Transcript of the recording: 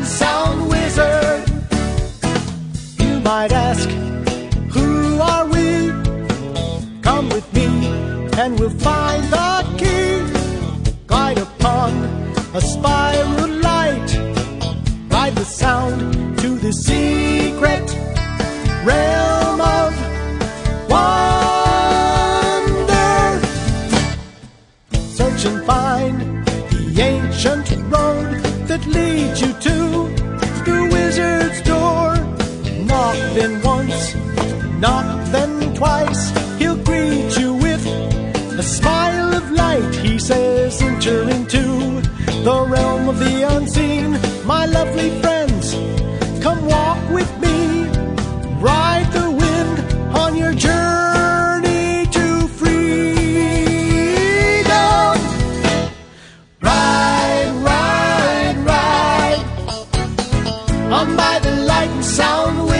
and sound wizard. You might ask, who are we? Come with me and we'll find the key. Glide upon a spiral light, ride the sound to the secret realm of wonder. Search and find the ancient road that leads you to the wizard's door. Knock then once, knock then twice. He'll greet you with a smile of light. He says, enter into the realm of the unseen. My lovely friends, come walk with me. Ride the wind on your journey to freedom. Ride, ride, ride on by the light and sound.